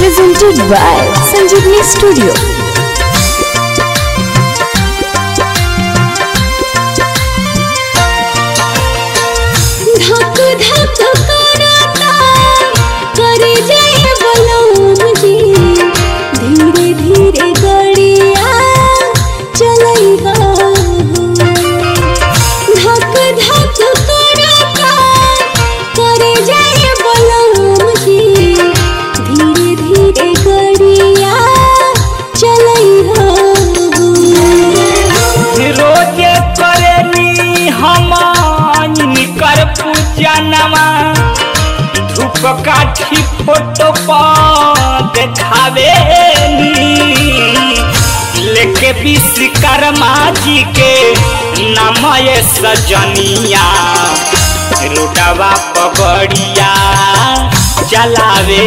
presented by Sanjeevani Studio. धूप काठी photo पर देखावे लेके विश्वकर्मा जी के नाम ये सजनिया रोडवा पगड़िया चलावे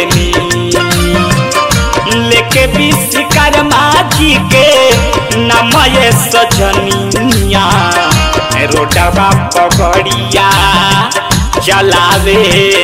लेके विश्वकर्मा जी के नाम ये सजनिया रोडवा पगड़िया चलावे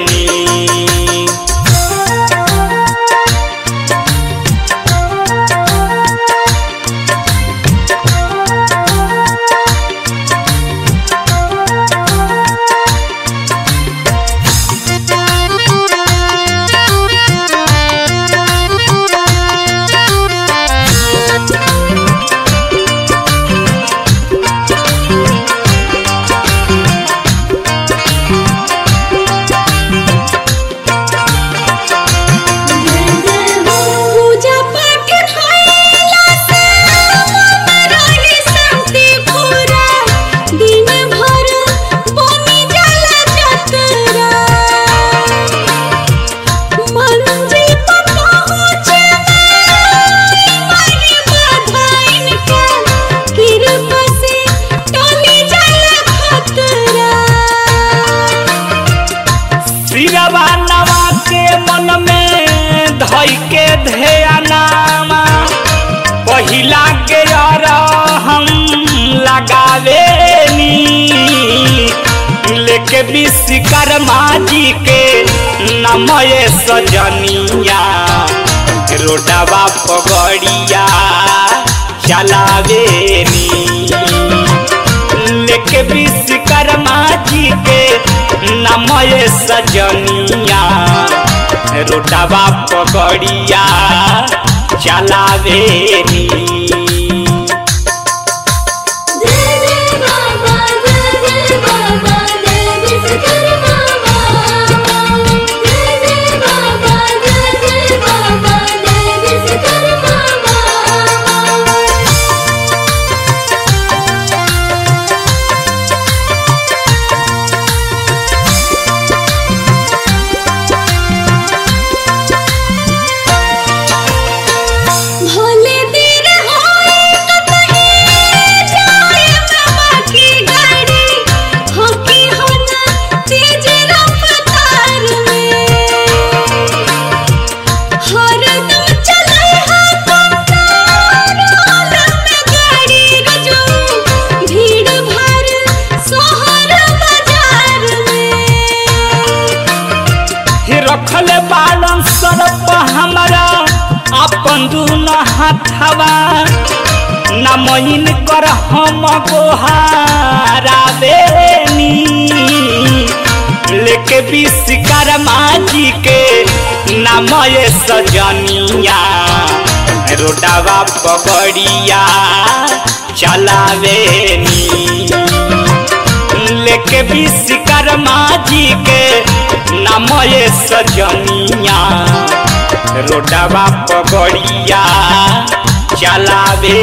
के ध्यानमा पहिला के हम लगावे लेके विश्वकर्मा जी के नाम ये सजनिया रोडवा पगड़िया चलावे लेके विश्वकर्मा जी के नाम ये सजनिया रोडवा पगड़िया चलावे रखले बालन सरप हमारा अपन दूना हाथवा नमइन कर हम गोहारावे लेके विश्वकर्मा जी के नाम ये सजनिया रोडवा पगड़िया चलावे लेके विश्वकर्मा जी के नाम ये सजनिया रोडवा पगड़िया चलावे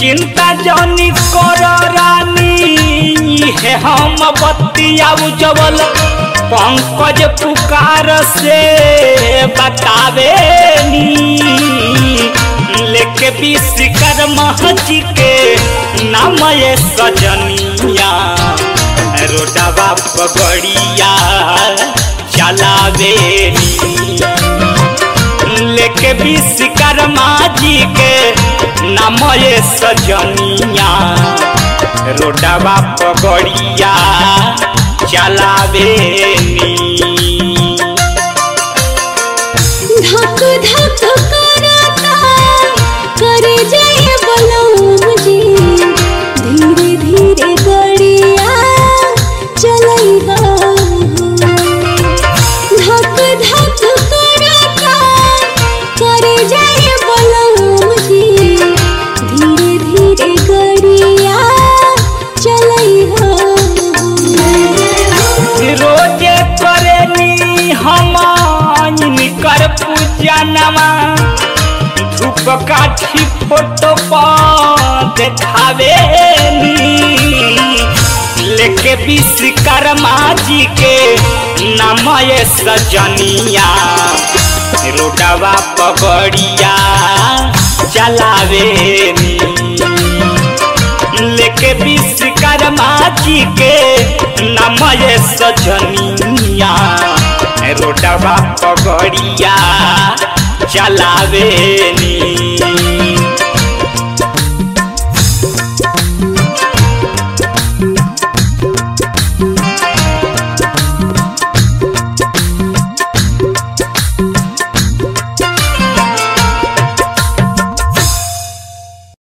चिंता जौनी कर रानी है हम बतिया उजवल पंकज पुकार से बतावे नी लेके विश्वकर्मा जी के नाम ये सजनिया रोडवा पगड़िया चलावे नी लेके विश्वकर्मा जी के नाम ये सजनिया रोडवा पगड़िया चलावे नी धक धक करता करे जाए बलौम जी धीरे धीरे गड़िया चलैहा धक धक करता करे जाए बलौम जी धीरे धीरे गड़िया चलैहा रोजे करेनी हम कर पूजा नमा धूप काठी फोटो पर देखावे लेके विश्वकर्मा जी के नाम ये सजनिया रोडवा पगड़िया चलावे लेके विश्वकर्मा जी के नाम ये सजनिया रोडवा पगड़िया चलावे नी।